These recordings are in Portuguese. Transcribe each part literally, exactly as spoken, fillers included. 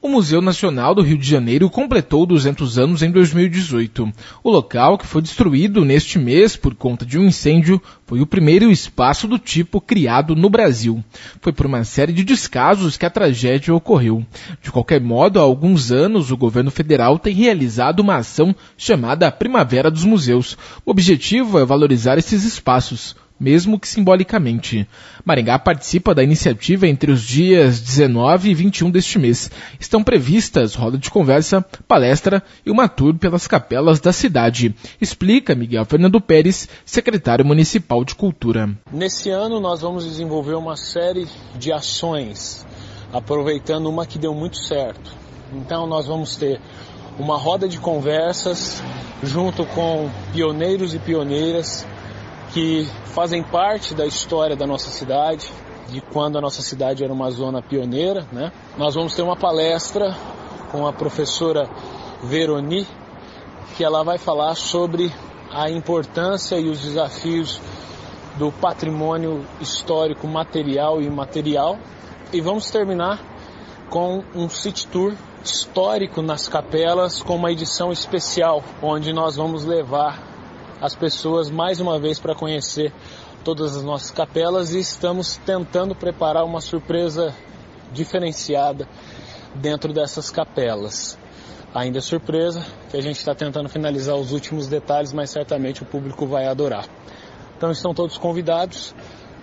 O Museu Nacional do Rio de Janeiro completou duzentos anos em dois mil e dezoito. O local, que foi destruído neste mês por conta de um incêndio, foi o primeiro espaço do tipo criado no Brasil. Foi por uma série de descasos que a tragédia ocorreu. De qualquer modo, há alguns anos, o governo federal tem realizado uma ação chamada Primavera dos Museus. O objetivo é valorizar esses espaços, mesmo que simbolicamente. Maringá participa da iniciativa entre os dias dezenove e vinte e um deste mês. Estão previstas roda de conversa, palestra e uma tour pelas capelas da cidade. Explica Miguel Fernando Pérez, secretário municipal de Cultura. Nesse ano nós vamos desenvolver uma série de ações, aproveitando uma que deu muito certo. Então nós vamos ter uma roda de conversas junto com pioneiros e pioneiras que fazem parte da história da nossa cidade, de quando a nossa cidade era uma zona pioneira, né? Nós vamos ter uma palestra com a professora Veroni, que ela vai falar sobre a importância e os desafios do patrimônio histórico material e imaterial. E vamos terminar com um city tour histórico nas capelas, com uma edição especial, onde nós vamos levar as pessoas mais uma vez para conhecer todas as nossas capelas, e estamos tentando preparar uma surpresa diferenciada dentro dessas capelas. Ainda é surpresa, que a gente está tentando finalizar os últimos detalhes, mas certamente o público vai adorar. Então estão todos convidados,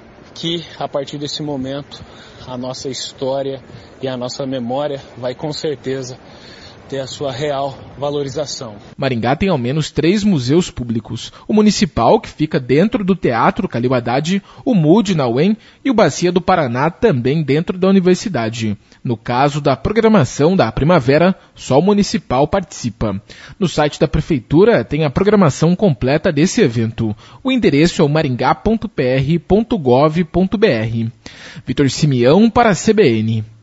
que a partir desse momento a nossa história e a nossa memória vai com certeza ter a sua real valorização. Maringá tem ao menos três museus públicos. O municipal, que fica dentro do Teatro Calil Haddad, o M U D na U E M e o Bacia do Paraná, também dentro da universidade. No caso da programação da Primavera, só o municipal participa. No site da Prefeitura tem a programação completa desse evento. O endereço é o maringá ponto p r ponto gov ponto b r. Vitor Simeão para a C B N.